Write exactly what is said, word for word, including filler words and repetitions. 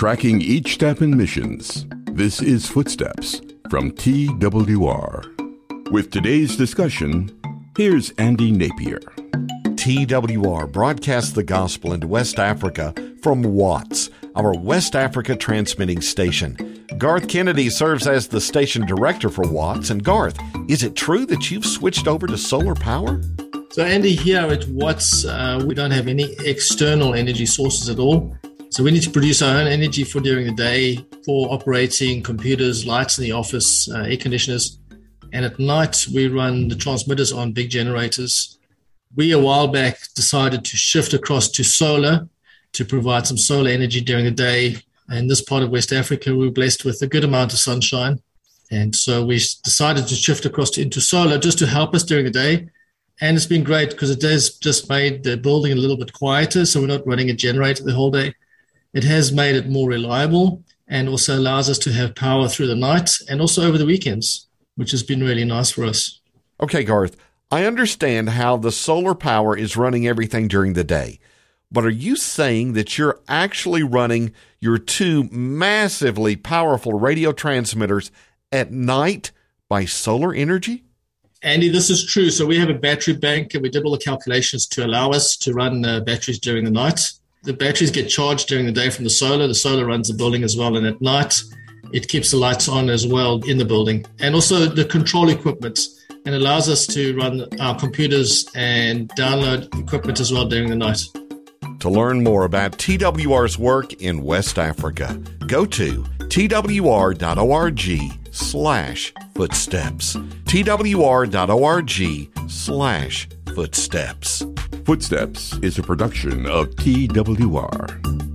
tracking each step in missions. This is Footsteps from T W R. With today's discussion, here's Andy Napier. T W R broadcasts the gospel into West Africa from Watts, our West Africa transmitting station. Garth Kennedy serves as the station director for Watts. And Garth, is it true that you've switched over to solar power? So Andy, here at Watts, uh, we don't have any external energy sources at all. So we need to produce our own energy for during the day, for operating computers, lights in the office, uh, air conditioners. And at night, we run the transmitters on big generators. We, a while back, decided to shift across to solar to provide some solar energy during the day. In this part of West Africa, we were blessed with a good amount of sunshine. And so we decided to shift across to, into solar just to help us during the day. And it's been great because it has just made the building a little bit quieter, so we're not running a generator the whole day. It has made it more reliable and also allows us to have power through the night and also over the weekends, which has been really nice for us. Okay, Garth, I understand how the solar power is running everything during the day, but are you saying that you're actually running your two massively powerful radio transmitters at night by solar energy? Andy, this is true. So we have a battery bank, and we did all the calculations to allow us to run uh, batteries during the night. The batteries get charged during the day from the solar. The solar runs the building as well, and at night, it keeps the lights on as well in the building. And also the control equipment, and allows us to run our computers and download equipment as well during the night. To learn more about T W R's work in West Africa, go to twr.org slash footsteps. twr.org slash footsteps. Footsteps is a production of T W R.